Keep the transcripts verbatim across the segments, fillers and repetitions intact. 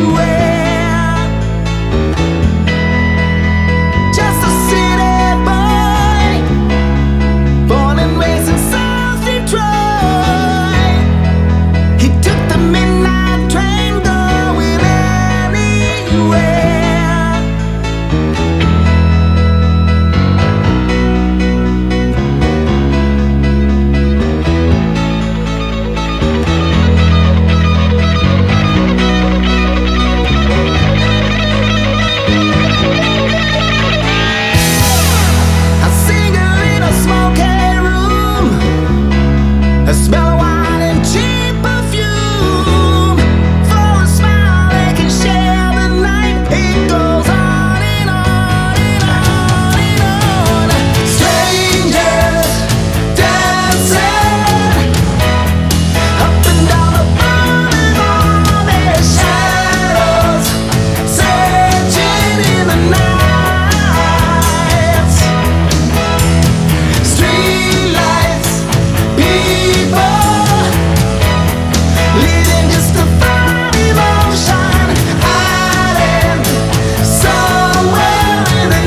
Just a city boy, born and raised in South Detroit. He took the midnight train going anywhere. A singer in a smoky room, a smell of wine and cheap perfume. For a smile they can share the night. It goes on and on and on and on. Strangers dancing up and down the boulevard, their shadows searching in the night. Streetlights, people leading just a fine emotion, hiding somewhere in the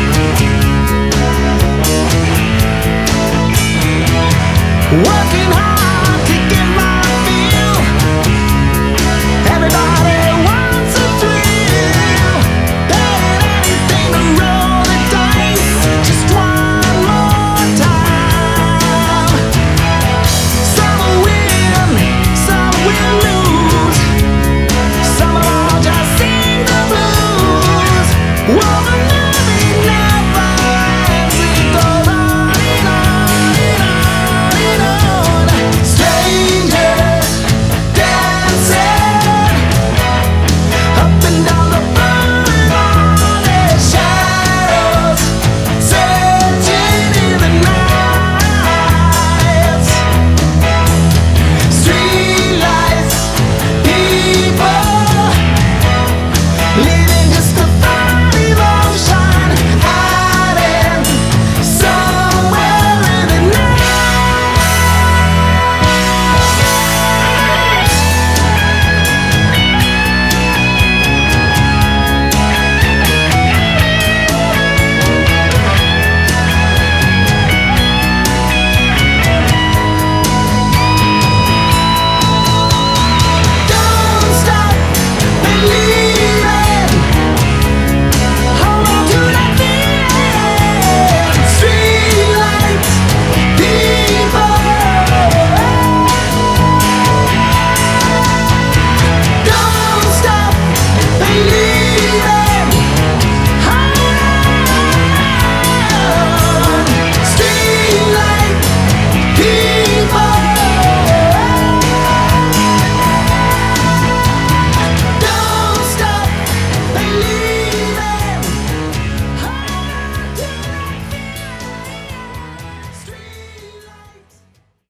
night. Working hard.